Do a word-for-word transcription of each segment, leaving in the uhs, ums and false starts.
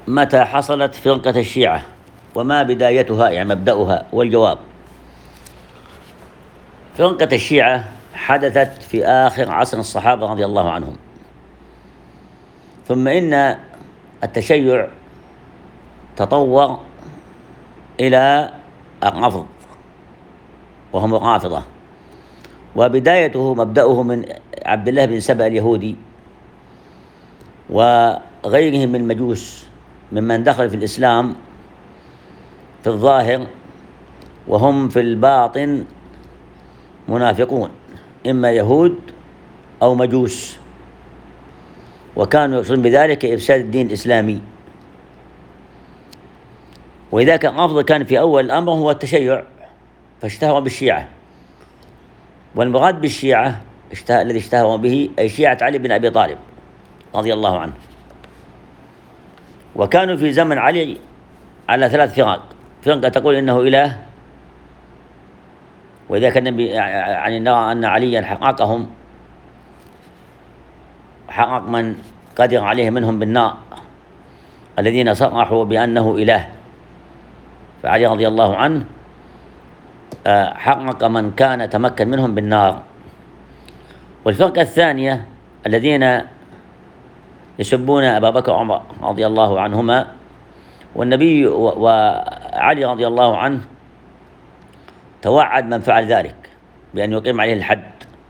متى حصلت فرقة الشيعة وما بدايتها يعني مبدأها؟ والجواب: فرقة الشيعة حدثت في آخر عصر الصحابة رضي الله عنهم، ثم إن التشيع تطور إلى الرفض وهم الرافضة، وبدايته مبدأه من عبد الله بن سبأ اليهودي وغيرهم من المجوس ممن دخل في الإسلام في الظاهر وهم في الباطن منافقون، إما يهود أو مجوس، وكانوا يقصدون بذلك إفساد الدين الإسلامي. وإذا كان الأفضل كان في أول الأمر هو التشيع فاشتهروا بالشيعة، والمراد بالشيعة اشته... الذي اشتهروا به أي شيعة علي بن أبي طالب رضي الله عنه. وكانوا في زمن علي على ثلاث فرق: فرقة تقول إنه إله، وإذا كان النبي يعني نرى أن عليا حققهم، حقق من قدر عليه منهم بالنار الذين صرحوا بأنه إله، فعلي رضي الله عنه حقق من كان تمكن منهم بالنار. والفرقة الثانية الذين يسبون أبا بكر وعمر رضي الله عنهما، والنبي وعلي رضي الله عنه توعد من فعل ذلك بأن يقيم عليه الحد.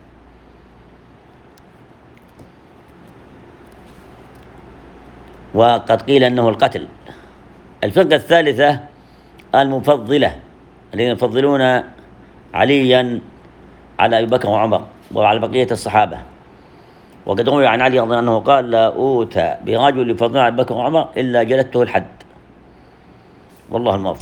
وقد قيل أنه القتل. الفرقة الثالثة المفضلة الذين يفضلون عليا على أبي بكر وعمر وعلى بقية الصحابة، وقد روي عن علي رضي الله عنه قال: لا أوتى برجل يفضل على أبي بكر وعمر إلا جلدته الحد. والله الموفق.